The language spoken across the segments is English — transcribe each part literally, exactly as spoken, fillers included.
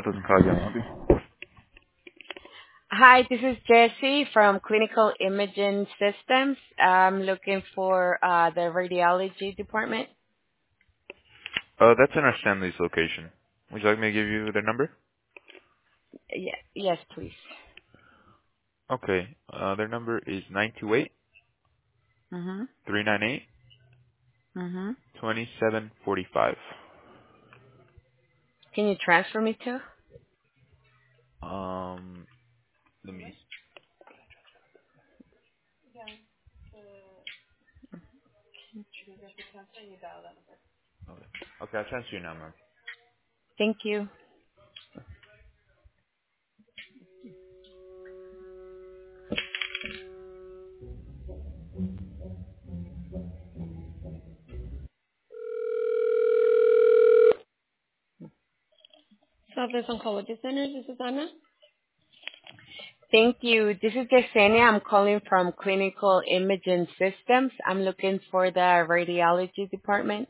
Office in College. Can I help you? Hi, this is Jessie from Clinical Imaging Systems. I'm looking for uh, the radiology department. Uh, that's in our Stanley's location. Would you like me to give you the number? Ye- yes, please. Okay. Uh, their number is nine two eight, Mhm. three nine eight, Mhm. two seven four five. Can you transfer me to? Um, let me. Okay, okay I'll transfer you now, ma'am. Thank you. Southwest Oncology Center, this is Anna. Thank you. This is Yesenia. I'm calling from Clinical Imaging Systems. I'm looking for the radiology department.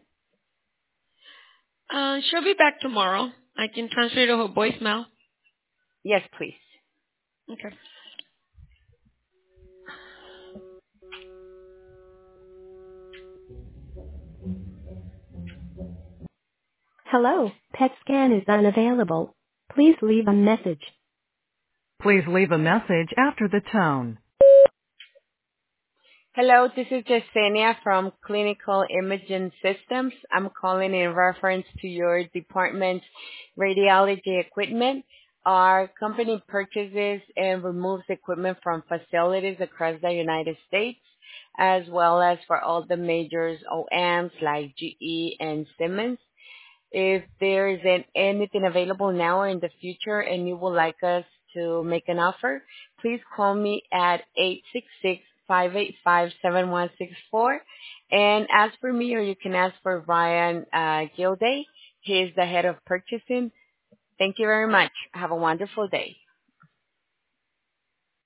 Uh, she'll be back tomorrow. I can transfer you to her voicemail. Yes, please. Okay. Hello, PET scan is unavailable. Please leave a message. Please leave a message after the tone. Hello, this is Yesenia from Clinical Imaging Systems. I'm calling in reference to your department's radiology equipment. Our company purchases and removes equipment from facilities across the United States, as well as for all the major O E Ms like G E and Siemens. If there isn't anything available now or in the future and you would like us to make an offer, please call me at eight six six, five eight five, seven one six four and ask for me, or you can ask for Ryan uh, Gilday. He is the head of purchasing. Thank you very much. Have a wonderful day.